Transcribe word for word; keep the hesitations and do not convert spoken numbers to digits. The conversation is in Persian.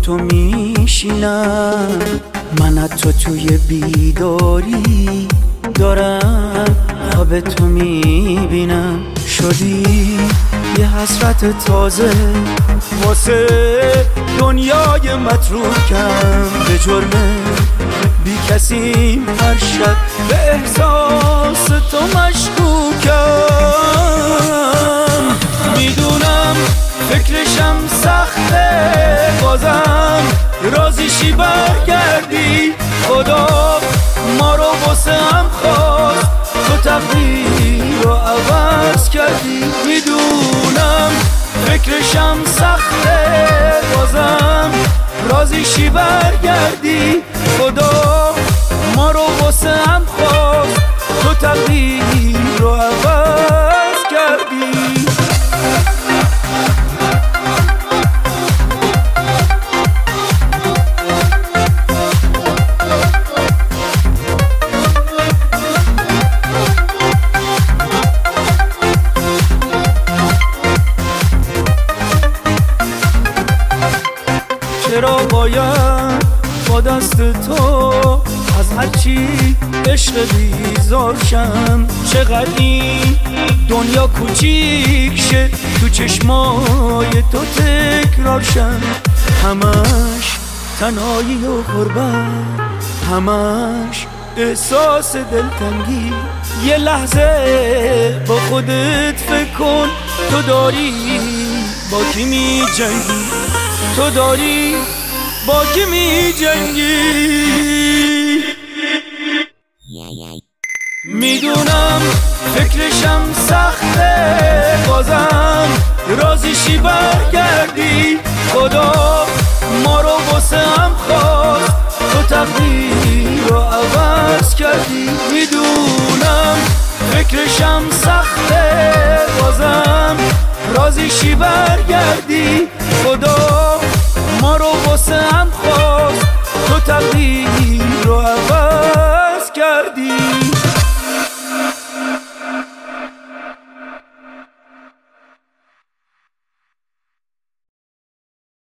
تو میشینم، من از تو توی بیداری دارم خواب تو میبینم. شدی یه حسرت تازه واسه دنیای متروکم، به جرم بی کسیم هر شب به احساس تو مشکوکم. میدونم فکرشم سخته، بازم رازیشی برگردی. خدا ما رو واسه هم خواست، تو تقدیر رو عوض کردی. میدونم فکرشم سخته، بازم رازیشی برگردی. خدا ما رو واسه هم خواست، تو تقدیر رو عوض کردی. چرا باید با دست تو از هرچی عشق بیزار شم؟ چقدر این دنیا کوچیک شه تو چشمای تو تکرار شم. همش تنهایی و غربت، همش احساس دلتنگی. یه لحظه با خودت فکر کن، تو داری با کی می جنگی؟ تو داری با کی می جنگی؟ میدونم فکرشم سخته، بازم رازیشی برگردی. خدا ما رو واسه هم خواست، تو تقدیر رو عوض کردی. میدونم فکرشم سخته، بازم رازیشی برگردی. خدا ما رو واسه هم خواست، تو تقدیر